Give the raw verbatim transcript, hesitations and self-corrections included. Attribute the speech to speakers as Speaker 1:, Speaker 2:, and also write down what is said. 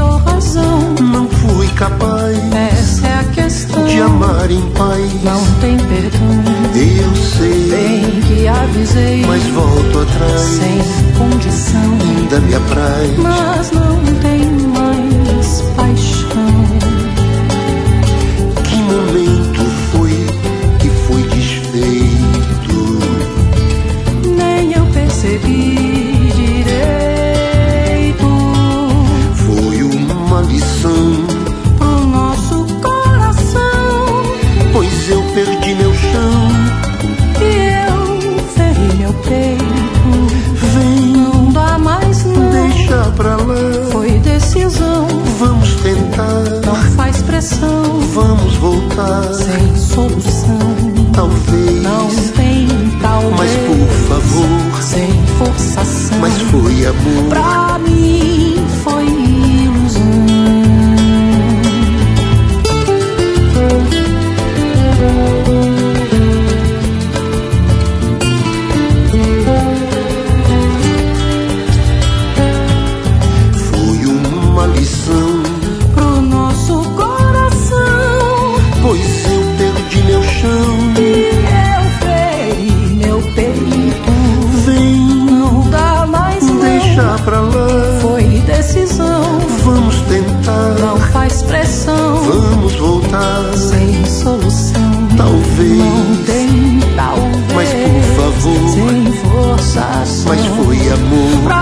Speaker 1: ou razão.
Speaker 2: Não fui capaz,
Speaker 1: essa é a questão,
Speaker 2: de amar em paz.
Speaker 1: Não tem perdão,
Speaker 2: eu sei,
Speaker 1: bem que avisei,
Speaker 2: mas volto atrás,
Speaker 1: sem condição.
Speaker 2: Ainda me apraz,
Speaker 1: mas não tem mais paixão.
Speaker 2: Que momento foi que foi desfeito?
Speaker 1: Nem eu percebi direito.
Speaker 2: Foi uma lição
Speaker 1: pro nosso coração,
Speaker 2: pois eu perdi meu chão
Speaker 1: e eu feri meu peito.
Speaker 2: Vem,
Speaker 1: não dá mais não,
Speaker 2: deixa pra lá.
Speaker 1: Foi decisão,
Speaker 2: vamos tentar.
Speaker 1: Não faz pressão,
Speaker 2: vamos voltar.
Speaker 1: Sem solução,
Speaker 2: talvez.
Speaker 1: Não tem talvez,
Speaker 2: mas por favor,
Speaker 1: sem forçação.
Speaker 2: Mas foi amor.
Speaker 1: Pra mim foi ilusão.
Speaker 2: Foi uma lição
Speaker 1: pro nosso coração,
Speaker 2: pois eu perdi meu chão
Speaker 1: e eu feri meu peito.
Speaker 2: Vem,
Speaker 1: não dá mais não,
Speaker 2: deixa pra lá.
Speaker 1: Foi decisão,
Speaker 2: vamos tentar.
Speaker 1: Não faz pressão,
Speaker 2: vamos voltar.
Speaker 1: Sem solução,
Speaker 2: talvez.
Speaker 1: Não tem talvez,
Speaker 2: mas por favor,
Speaker 1: sem forçação.
Speaker 2: Mas foi amor.